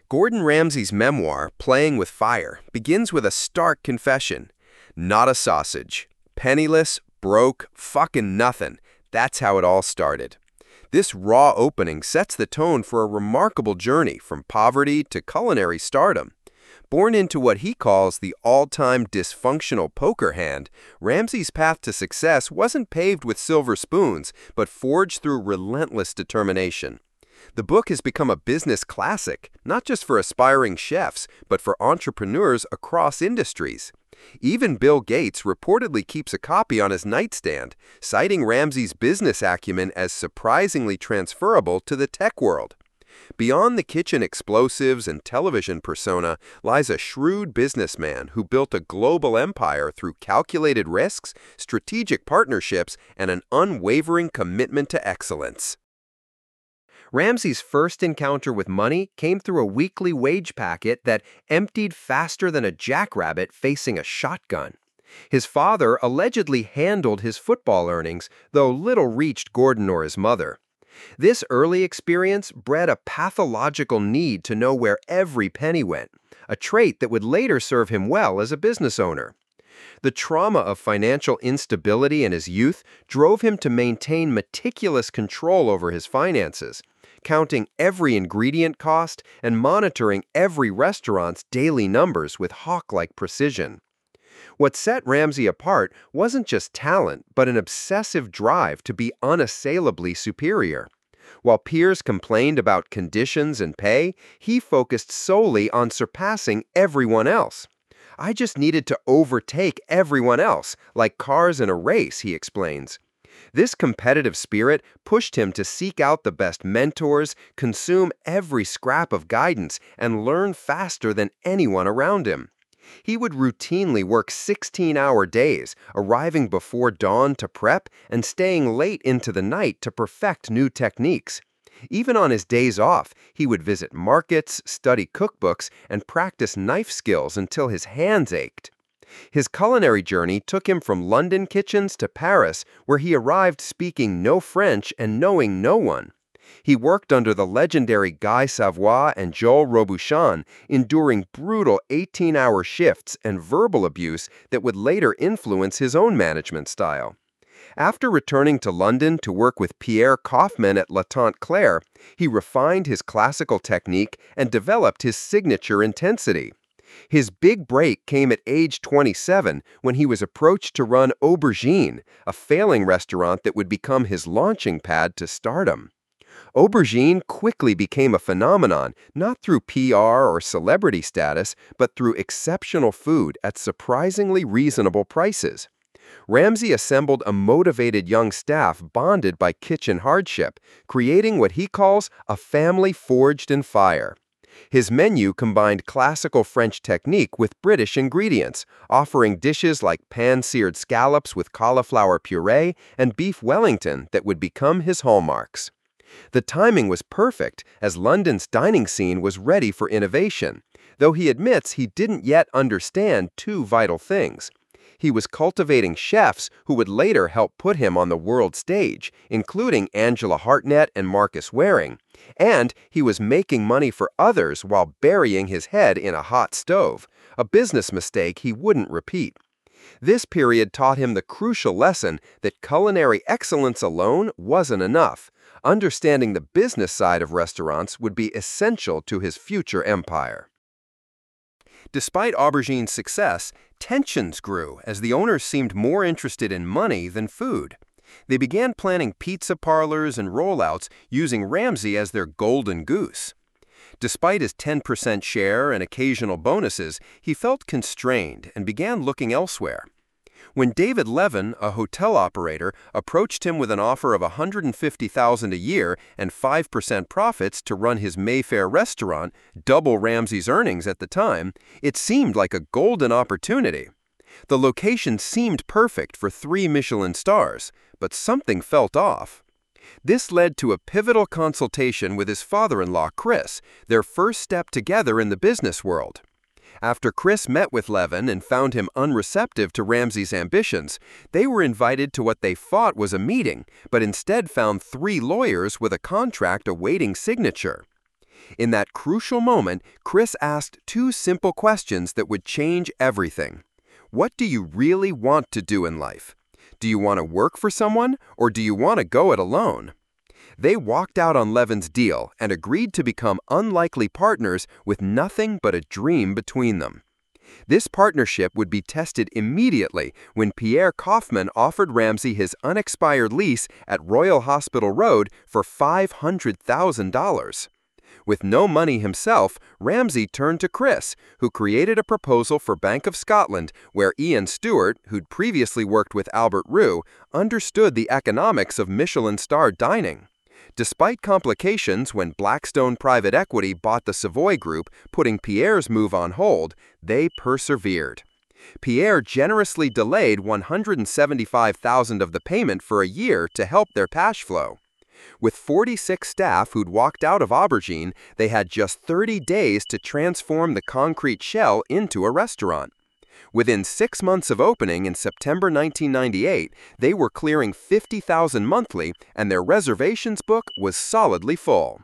Gordon Ramsay's memoir, Playing with Fire, begins with a stark confession. Not a sausage. Penniless, broke, fucking nothing. That's how it all started. This raw opening sets the tone for a remarkable journey from poverty to culinary stardom. Born into what he calls the all-time dysfunctional poker hand, Ramsay's path to success wasn't paved with silver spoons, but forged through relentless determination. The book has become a business classic, not just for aspiring chefs, but for entrepreneurs across industries. Even Bill Gates reportedly keeps a copy on his nightstand, citing Ramsay's business acumen as surprisingly transferable to the tech world. Beyond the kitchen explosives and television persona lies a shrewd businessman who built a global empire through calculated risks, strategic partnerships, and an unwavering commitment to excellence. Ramsay's first encounter with money came through a weekly wage packet that emptied faster than a jackrabbit facing a shotgun. His father allegedly handled his football earnings, though little reached Gordon or his mother. This early experience bred a pathological need to know where every penny went, a trait that would later serve him well as a business owner. The trauma of financial instability in his youth drove him to maintain meticulous control over his finances, counting every ingredient cost and monitoring every restaurant's daily numbers with hawk-like precision. What set Ramsay apart wasn't just talent, but an obsessive drive to be unassailably superior. While peers complained about conditions and pay, he focused solely on surpassing everyone else. "I just needed to overtake everyone else, like cars in a race," he explains. This competitive spirit pushed him to seek out the best mentors, consume every scrap of guidance, and learn faster than anyone around him. He would routinely work 16-hour days, arriving before dawn to prep and staying late into the night to perfect new techniques. Even on his days off, he would visit markets, study cookbooks, and practice knife skills until his hands ached. His culinary journey took him from London kitchens to Paris, where he arrived speaking no French and knowing no one. He worked under the legendary Guy Savoy and Joel Robuchon, enduring brutal 18-hour shifts and verbal abuse that would later influence his own management style. After returning to London to work with Pierre Kaufmann at La Tante Claire, he refined his classical technique and developed his signature intensity. His big break came at age 27 when he was approached to run Aubergine, a failing restaurant that would become his launching pad to stardom. Aubergine quickly became a phenomenon, not through PR or celebrity status, but through exceptional food at surprisingly reasonable prices. Ramsay assembled a motivated young staff bonded by kitchen hardship, creating what he calls a family forged in fire. His menu combined classical French technique with British ingredients, offering dishes like pan-seared scallops with cauliflower puree and beef Wellington that would become his hallmarks. The timing was perfect, as London's dining scene was ready for innovation, though he admits he didn't yet understand two vital things. He was cultivating chefs who would later help put him on the world stage, including Angela Hartnett and Marcus Waring, and he was making money for others while burying his head in a hot stove, a business mistake he wouldn't repeat. This period taught him the crucial lesson that culinary excellence alone wasn't enough. Understanding the business side of restaurants would be essential to his future empire. Despite Aubergine's success, tensions grew as the owners seemed more interested in money than food. They began planning pizza parlors and rollouts using Ramsay as their golden goose. Despite his 10% share and occasional bonuses, he felt constrained and began looking elsewhere. When David Levin, a hotel operator, approached him with an offer of $150,000 a year and 5% profits to run his Mayfair restaurant, double Ramsay's earnings at the time, it seemed like a golden opportunity. The location seemed perfect for 3 Michelin stars, but something felt off. This led to a pivotal consultation with his father-in-law, Chris, their first step together in the business world. After Chris met with Levin and found him unreceptive to Ramsay's ambitions, they were invited to what they thought was a meeting, but instead found 3 lawyers with a contract awaiting signature. In that crucial moment, Chris asked two simple questions that would change everything. What do you really want to do in life? Do you want to work for someone, or do you want to go it alone? They walked out on Levin's deal and agreed to become unlikely partners with nothing but a dream between them. This partnership would be tested immediately when Pierre Kaufman offered Ramsey his unexpired lease at Royal Hospital Road for $500,000. With no money himself, Ramsey turned to Chris, who created a proposal for Bank of Scotland where Ian Stewart, who'd previously worked with Albert Roux, understood the economics of Michelin-starred dining. Despite complications when Blackstone Private Equity bought the Savoy Group, putting Pierre's move on hold, they persevered. Pierre generously delayed $175,000 of the payment for a year to help their cash flow. With 46 staff who'd walked out of Aubergine, they had just 30 days to transform the concrete shell into a restaurant. Within 6 months of opening in September 1998, they were clearing $50,000 monthly, and their reservations book was solidly full.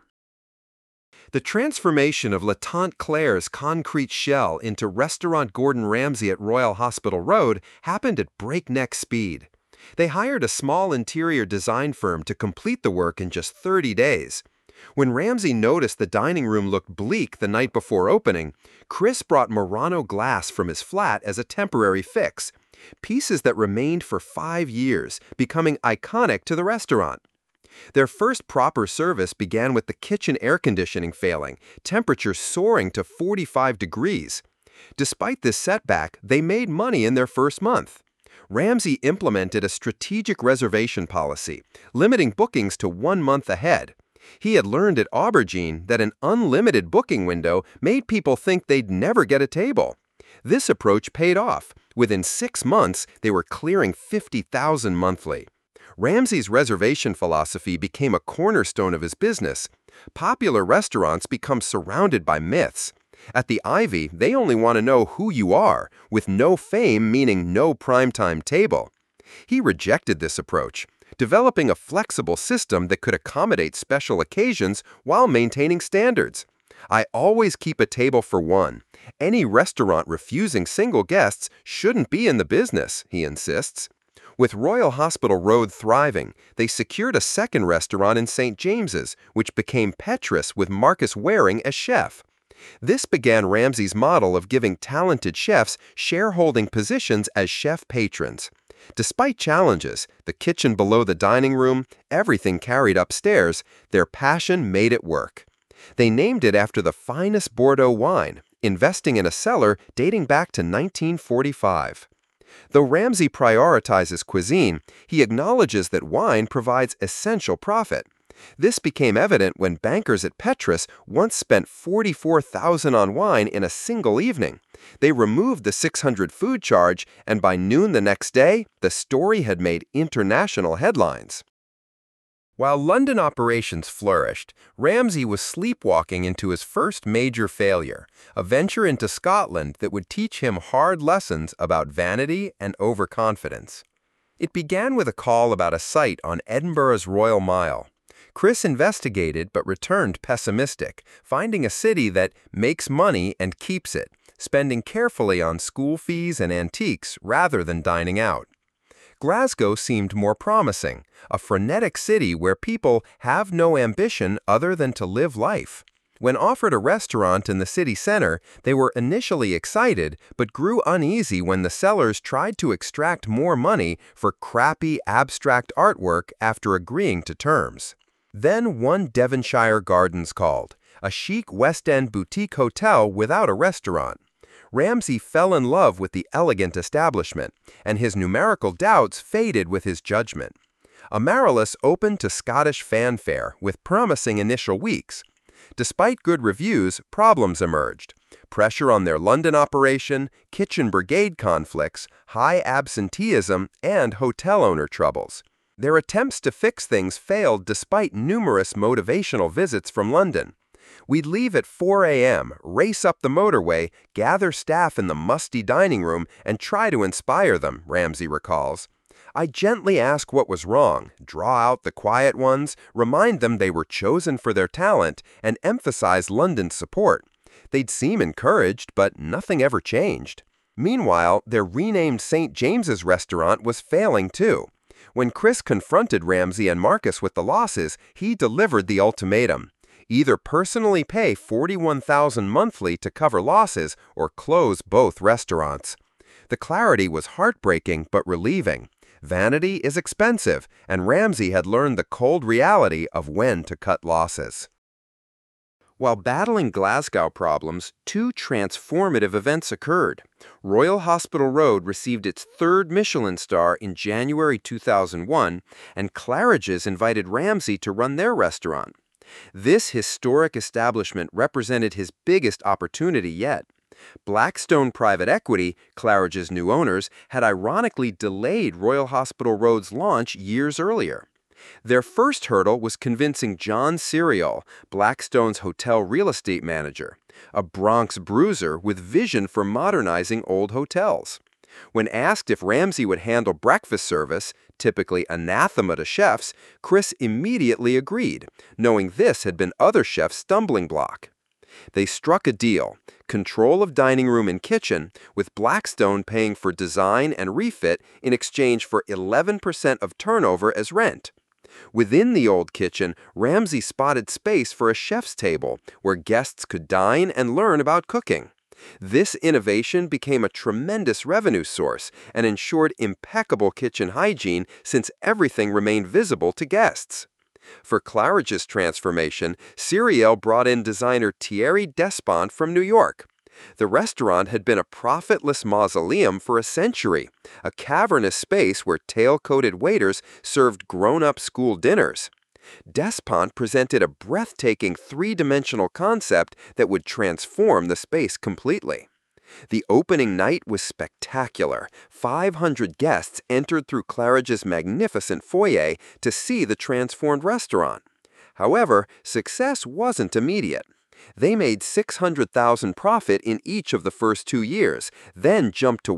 The transformation of La Tante Claire's concrete shell into Restaurant Gordon Ramsay at Royal Hospital Road happened at breakneck speed. They hired a small interior design firm to complete the work in just 30 days. When Ramsay noticed the dining room looked bleak the night before opening, Chris brought Murano glass from his flat as a temporary fix, pieces that remained for 5 years, becoming iconic to the restaurant. Their first proper service began with the kitchen air conditioning failing, temperatures soaring to 45 degrees. Despite this setback, they made money in their first month. Ramsay implemented a strategic reservation policy, limiting bookings to 1 month ahead. He had learned at Aubergine that an unlimited booking window made people think they'd never get a table. This approach paid off. Within 6 months, they were clearing $50,000 monthly. Ramsay's reservation philosophy became a cornerstone of his business. Popular restaurants become surrounded by myths. At the Ivy, they only want to know who you are, with no fame meaning no primetime table. He rejected this approach, developing a flexible system that could accommodate special occasions while maintaining standards. I always keep a table for one. Any restaurant refusing single guests shouldn't be in the business, he insists. With Royal Hospital Road thriving, they secured a second restaurant in St. James's, which became Petrus with Marcus Waring as chef. This began Ramsay's model of giving talented chefs shareholding positions as chef patrons. Despite challenges, the kitchen below the dining room, everything carried upstairs, their passion made it work. They named it after the finest Bordeaux wine, investing in a cellar dating back to 1945. Though Ramsay prioritizes cuisine, he acknowledges that wine provides essential profit. This became evident when bankers at Petrus once spent $44,000 on wine in a single evening. They removed the $600 food charge, and by noon the next day, the story had made international headlines. While London operations flourished, Ramsay was sleepwalking into his first major failure, a venture into Scotland that would teach him hard lessons about vanity and overconfidence. It began with a call about a site on Edinburgh's Royal Mile. Chris investigated but returned pessimistic, finding a city that makes money and keeps it, spending carefully on school fees and antiques rather than dining out. Glasgow seemed more promising, a frenetic city where people have no ambition other than to live life. When offered a restaurant in the city center, they were initially excited but grew uneasy when the sellers tried to extract more money for crappy abstract artwork after agreeing to terms. Then one Devonshire Gardens called, a chic West End boutique hotel without a restaurant. Ramsay fell in love with the elegant establishment, and his numerical doubts faded with his judgment. Amaryllis opened to Scottish fanfare with promising initial weeks. Despite good reviews, problems emerged. Pressure on their London operation, kitchen brigade conflicts, high absenteeism, and hotel owner troubles. Their attempts to fix things failed despite numerous motivational visits from London. We'd leave at 4 a.m., race up the motorway, gather staff in the musty dining room, and try to inspire them, Ramsay recalls. I gently ask what was wrong, draw out the quiet ones, remind them they were chosen for their talent, and emphasize London's support. They'd seem encouraged, but nothing ever changed. Meanwhile, their renamed St. James's restaurant was failing too. When Chris confronted Ramsay and Marcus with the losses, he delivered the ultimatum. Either personally pay $41,000 monthly to cover losses or close both restaurants. The clarity was heartbreaking but relieving. Vanity is expensive, and Ramsay had learned the cold reality of when to cut losses. While battling Glasgow problems, two transformative events occurred. Royal Hospital Road received its third Michelin star in January 2001, and Claridge's invited Ramsay to run their restaurant. This historic establishment represented his biggest opportunity yet. Blackstone Private Equity, Claridge's new owners, had ironically delayed Royal Hospital Road's launch years earlier. Their first hurdle was convincing John Serial, Blackstone's hotel real estate manager, a Bronx bruiser with vision for modernizing old hotels. When asked if Ramsay would handle breakfast service, typically anathema to chefs, Chris immediately agreed, knowing this had been other chefs' stumbling block. They struck a deal, control of dining room and kitchen, with Blackstone paying for design and refit in exchange for 11% of turnover as rent. Within the old kitchen, Ramsay spotted space for a chef's table where guests could dine and learn about cooking. This innovation became a tremendous revenue source and ensured impeccable kitchen hygiene since everything remained visible to guests. For Claridge's transformation, Serial brought in designer Thierry Despont from New York. The restaurant had been a profitless mausoleum for a century, a cavernous space where tail-coated waiters served grown-up school dinners. Despont presented a breathtaking three-dimensional concept that would transform the space completely. The opening night was spectacular. 500 guests entered through Claridge's magnificent foyer to see the transformed restaurant. However, success wasn't immediate. They made $600,000 profit in each of the first 2 years, then jumped to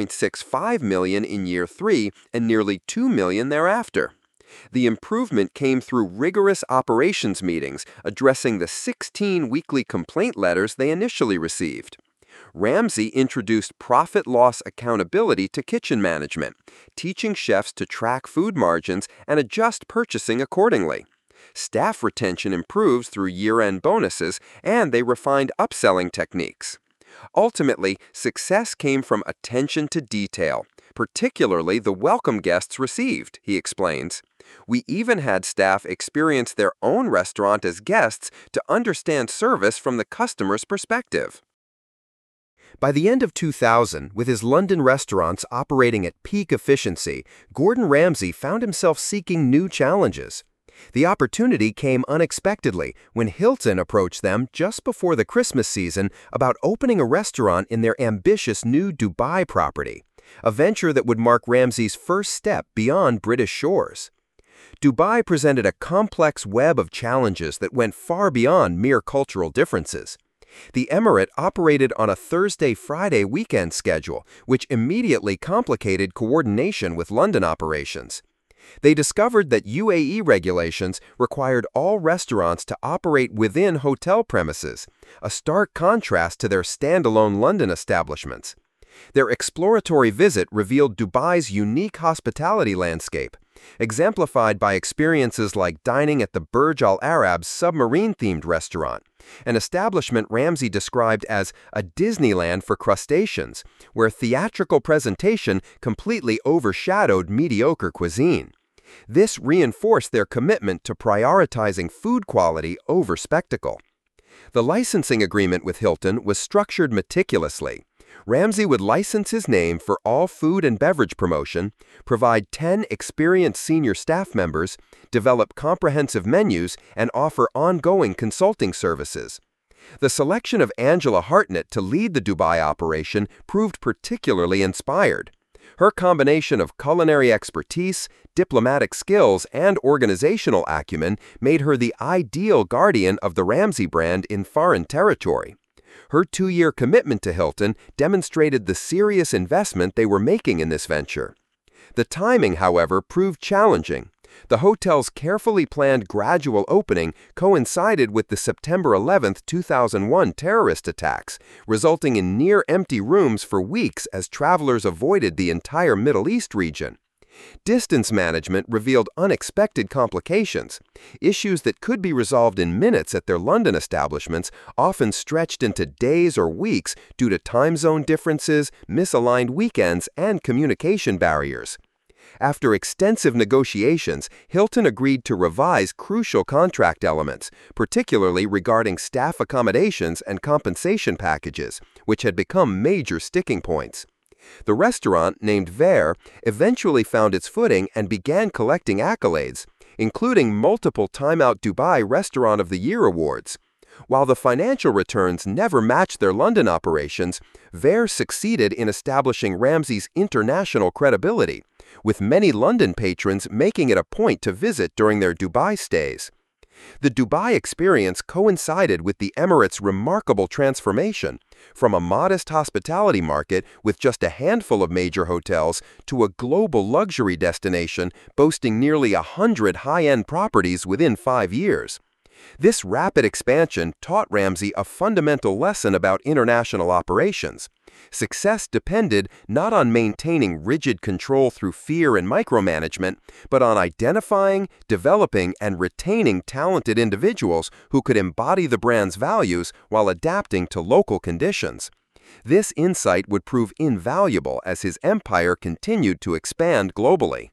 $1.65 million in year 3 and nearly $2 million thereafter. The improvement came through rigorous operations meetings addressing the 16 weekly complaint letters they initially received. Ramsay introduced profit-loss accountability to kitchen management, teaching chefs to track food margins and adjust purchasing accordingly. Staff retention improves through year-end bonuses, and they refined upselling techniques. Ultimately, success came from attention to detail, particularly the welcome guests received, he explains. We even had staff experience their own restaurant as guests to understand service from the customer's perspective. By the end of 2000, with his London restaurants operating at peak efficiency, Gordon Ramsay found himself seeking new challenges. The opportunity came unexpectedly when Hilton approached them just before the Christmas season about opening a restaurant in their ambitious new Dubai property, a venture that would mark Ramsay's first step beyond British shores. Dubai presented a complex web of challenges that went far beyond mere cultural differences. The Emirate operated on a Thursday-Friday weekend schedule, which immediately complicated coordination with London operations. They discovered that UAE regulations required all restaurants to operate within hotel premises, a stark contrast to their standalone London establishments. Their exploratory visit revealed Dubai's unique hospitality landscape, exemplified by experiences like dining at the Burj Al Arab's submarine-themed restaurant, an establishment Ramsay described as a Disneyland for crustaceans, where theatrical presentation completely overshadowed mediocre cuisine. This reinforced their commitment to prioritizing food quality over spectacle. The licensing agreement with Hilton was structured meticulously. Ramsay would license his name for all food and beverage promotion, provide 10 experienced senior staff members, develop comprehensive menus, and offer ongoing consulting services. The selection of Angela Hartnett to lead the Dubai operation proved particularly inspired. Her combination of culinary expertise, diplomatic skills, and organizational acumen made her the ideal guardian of the Ramsay brand in foreign territory. Her 2-year commitment to Hilton demonstrated the serious investment they were making in this venture. The timing, however, proved challenging. The hotel's carefully planned gradual opening coincided with the September 11, 2001 terrorist attacks, resulting in near-empty rooms for weeks as travelers avoided the entire Middle East region. Distance management revealed unexpected complications. Issues that could be resolved in minutes at their London establishments often stretched into days or weeks due to time zone differences, misaligned weekends, and communication barriers. After extensive negotiations, Hilton agreed to revise crucial contract elements, particularly regarding staff accommodations and compensation packages, which had become major sticking points. The restaurant, named Vert, eventually found its footing and began collecting accolades, including multiple Time Out Dubai Restaurant of the Year awards. While the financial returns never matched their London operations, Vert succeeded in establishing Ramsay's international credibility, with many London patrons making it a point to visit during their Dubai stays. The Dubai experience coincided with the Emirates' remarkable transformation, from a modest hospitality market with just a handful of major hotels to a global luxury destination boasting nearly 100 high-end properties within 5 years. This rapid expansion taught Ramsay a fundamental lesson about international operations. Success depended not on maintaining rigid control through fear and micromanagement, but on identifying, developing, and retaining talented individuals who could embody the brand's values while adapting to local conditions. This insight would prove invaluable as his empire continued to expand globally.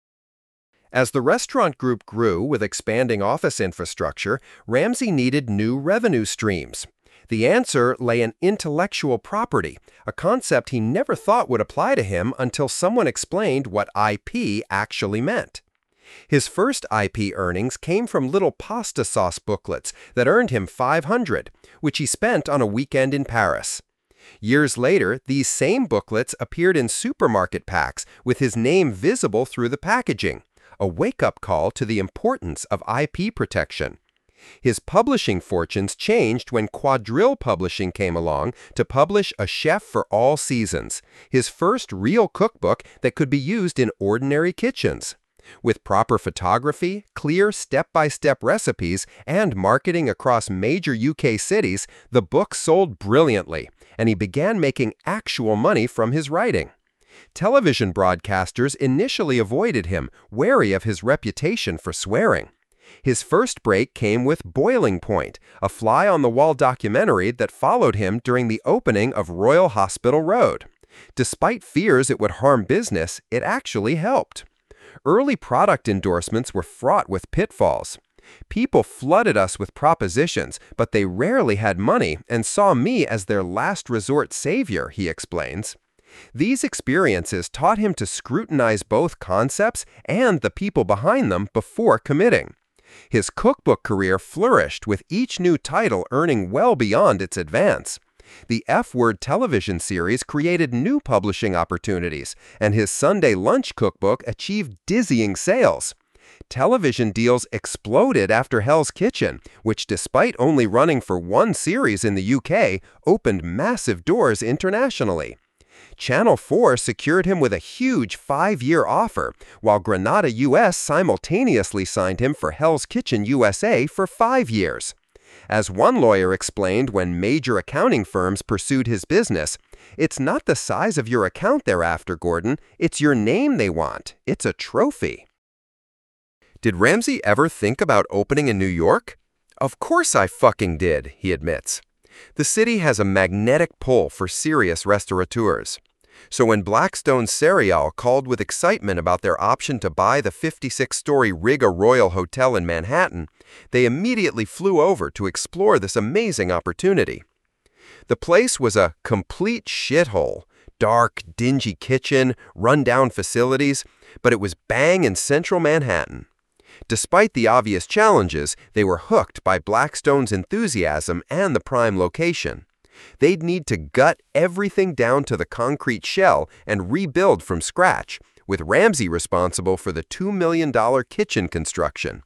As the restaurant group grew with expanding office infrastructure, Ramsay needed new revenue streams. The answer lay in intellectual property, a concept he never thought would apply to him until someone explained what IP actually meant. His first IP earnings came from little pasta sauce booklets that earned him $500, which he spent on a weekend in Paris. Years later, these same booklets appeared in supermarket packs with his name visible through the packaging, a wake-up call to the importance of IP protection. His publishing fortunes changed when Quadrille Publishing came along to publish A Chef for All Seasons, his first real cookbook that could be used in ordinary kitchens. With proper photography, clear step-by-step recipes, and marketing across major UK cities, the book sold brilliantly, and he began making actual money from his writing. Television broadcasters initially avoided him, wary of his reputation for swearing. His first break came with Boiling Point, a fly-on-the-wall documentary that followed him during the opening of Royal Hospital Road. Despite fears it would harm business, it actually helped. Early product endorsements were fraught with pitfalls. People flooded us with propositions, but they rarely had money and saw me as their last resort savior, he explains. These experiences taught him to scrutinize both concepts and the people behind them before committing. His cookbook career flourished, with each new title earning well beyond its advance. The F-Word television series created new publishing opportunities, and his Sunday lunch cookbook achieved dizzying sales. Television deals exploded after Hell's Kitchen, which, despite only running for one series in the UK, opened massive doors internationally. Channel 4 secured him with a huge 5-year offer, while Granada US simultaneously signed him for Hell's Kitchen USA for 5 years. As one lawyer explained when major accounting firms pursued his business, "It's not the size of your account they're after, Gordon. It's your name they want. It's a trophy." Did Ramsay ever think about opening in New York? Of course I fucking did, he admits. The city has a magnetic pull for serious restaurateurs. So when Blackstone Serial called with excitement about their option to buy the 56-story Riga Royal Hotel in Manhattan, they immediately flew over to explore this amazing opportunity. The place was a complete shithole, dark, dingy kitchen, run-down facilities, but it was bang in central Manhattan. Despite the obvious challenges, they were hooked by Blackstone's enthusiasm and the prime location. They'd need to gut everything down to the concrete shell and rebuild from scratch, with Ramsay responsible for the $2 million kitchen construction.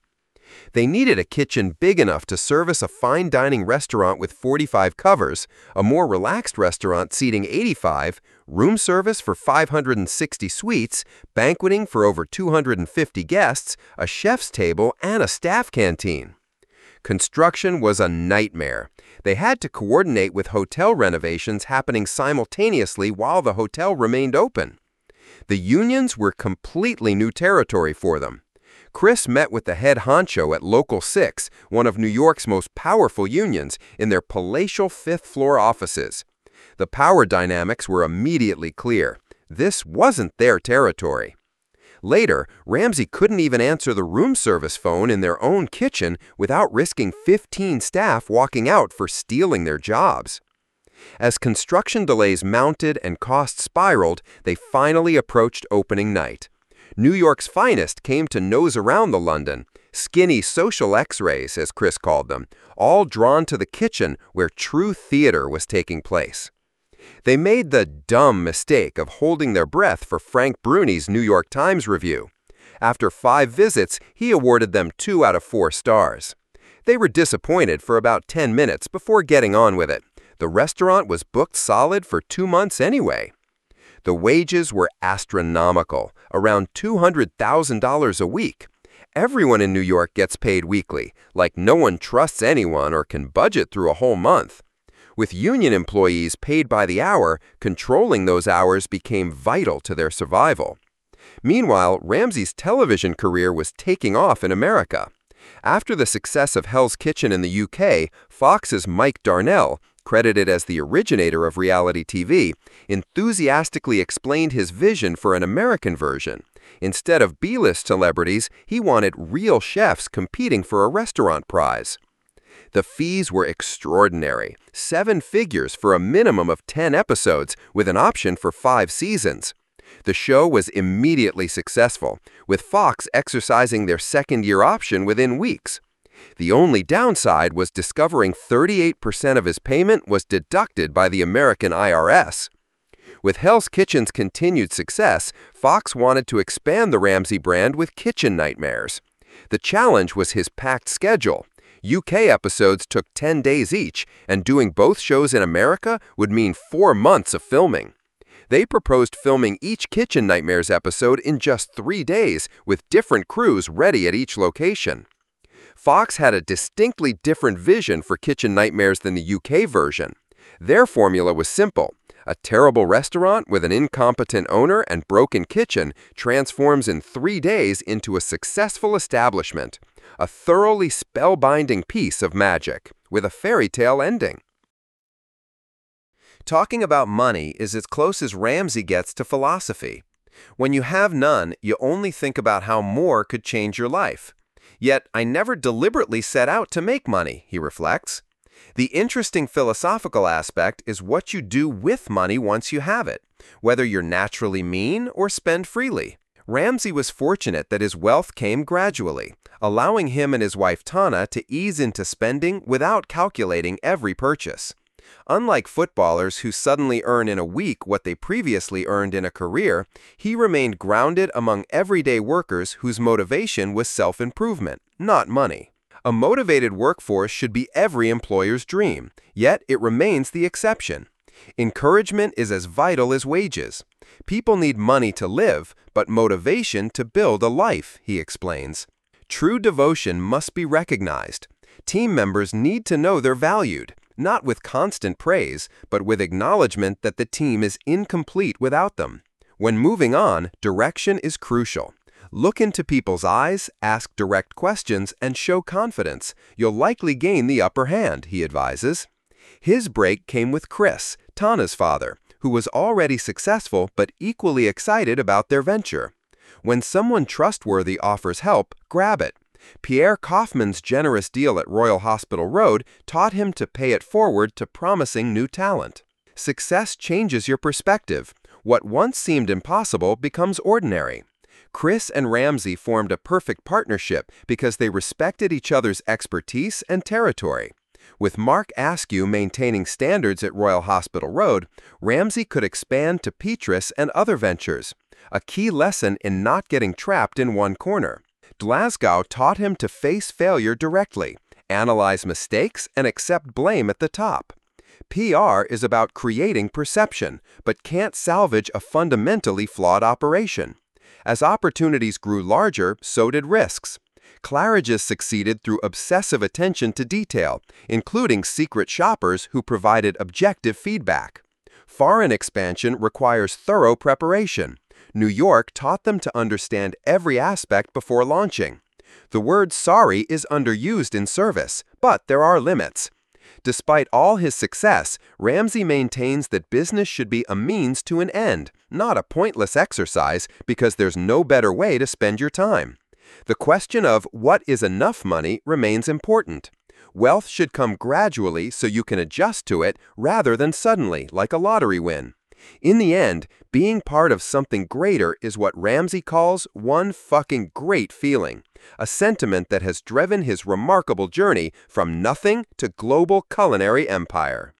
They needed a kitchen big enough to service a fine dining restaurant with 45 covers, a more relaxed restaurant seating 85, room service for 560 suites, banqueting for over 250 guests, a chef's table, and a staff canteen. Construction was a nightmare. They had to coordinate with hotel renovations happening simultaneously while the hotel remained open. The unions were completely new territory for them. Chris met with the head honcho at Local 6, one of New York's most powerful unions, in their palatial fifth-floor offices. The power dynamics were immediately clear. This wasn't their territory. Later, Ramsey couldn't even answer the room service phone in their own kitchen without risking 15 staff walking out for stealing their jobs. As construction delays mounted and costs spiraled, they finally approached opening night. New York's finest came to nose around the London, skinny social X-rays, as Chris called them, all drawn to the kitchen where true theater was taking place. They made the dumb mistake of holding their breath for Frank Bruni's New York Times review. After 5 visits, he awarded them 2 out of 4 stars. They were disappointed for about 10 minutes before getting on with it. The restaurant was booked solid for 2 months anyway. The wages were astronomical, around $200,000 a week. Everyone in New York gets paid weekly, like no one trusts anyone or can budget through a whole month. With union employees paid by the hour, controlling those hours became vital to their survival. Meanwhile, Ramsey's television career was taking off in America. After the success of Hell's Kitchen in the UK, Fox's Mike Darnell, credited as the originator of reality TV, enthusiastically explained his vision for an American version. Instead of B-list celebrities, he wanted real chefs competing for a restaurant prize. The fees were extraordinary, 7 figures for a minimum of 10 episodes with an option for 5 seasons. The show was immediately successful, with Fox exercising their second-year option within weeks. The only downside was discovering 38% of his payment was deducted by the American IRS. With Hell's Kitchen's continued success, Fox wanted to expand the Ramsey brand with Kitchen Nightmares. The challenge was his packed schedule. UK episodes took 10 days each, and doing both shows in America would mean 4 months of filming. They proposed filming each Kitchen Nightmares episode in just 3 days, with different crews ready at each location. Fox had a distinctly different vision for Kitchen Nightmares than the UK version. Their formula was simple. A terrible restaurant with an incompetent owner and broken kitchen transforms in 3 days into a successful establishment. A thoroughly spellbinding piece of magic, with a fairy tale ending. Talking about money is as close as Ramsey gets to philosophy. When you have none, you only think about how more could change your life. Yet, I never deliberately set out to make money, he reflects. The interesting philosophical aspect is what you do with money once you have it, whether you're naturally mean or spend freely. Ramsey was fortunate that his wealth came gradually, allowing him and his wife Tana to ease into spending without calculating every purchase. Unlike footballers who suddenly earn in a week what they previously earned in a career, he remained grounded among everyday workers whose motivation was self-improvement, not money. A motivated workforce should be every employer's dream, yet it remains the exception. Encouragement is as vital as wages. People need money to live, but motivation to build a life, he explains. True devotion must be recognized. Team members need to know they're valued, not with constant praise, but with acknowledgement that the team is incomplete without them. When moving on, direction is crucial. Look into people's eyes, ask direct questions, and show confidence. You'll likely gain the upper hand, he advises. His break came with Chris, Tana's father, who was already successful but equally excited about their venture. When someone trustworthy offers help, grab it. Pierre Kaufman's generous deal at Royal Hospital Road taught him to pay it forward to promising new talent. Success changes your perspective. What once seemed impossible becomes ordinary. Chris and Ramsey formed a perfect partnership because they respected each other's expertise and territory. With Mark Askew maintaining standards at Royal Hospital Road, Ramsey could expand to Petrus and other ventures, a key lesson in not getting trapped in one corner. Glasgow taught him to face failure directly, analyze mistakes, and accept blame at the top. PR is about creating perception, but can't salvage a fundamentally flawed operation. As opportunities grew larger, so did risks. Claridge's succeeded through obsessive attention to detail, including secret shoppers who provided objective feedback. Foreign expansion requires thorough preparation. New York taught them to understand every aspect before launching. The word sorry is underused in service, but there are limits. Despite all his success, Ramsey maintains that business should be a means to an end, not a pointless exercise because there's no better way to spend your time. The question of what is enough money remains important. Wealth should come gradually so you can adjust to it rather than suddenly, like a lottery win. In the end, being part of something greater is what Ramsey calls one fucking great feeling, a sentiment that has driven his remarkable journey from nothing to global culinary empire.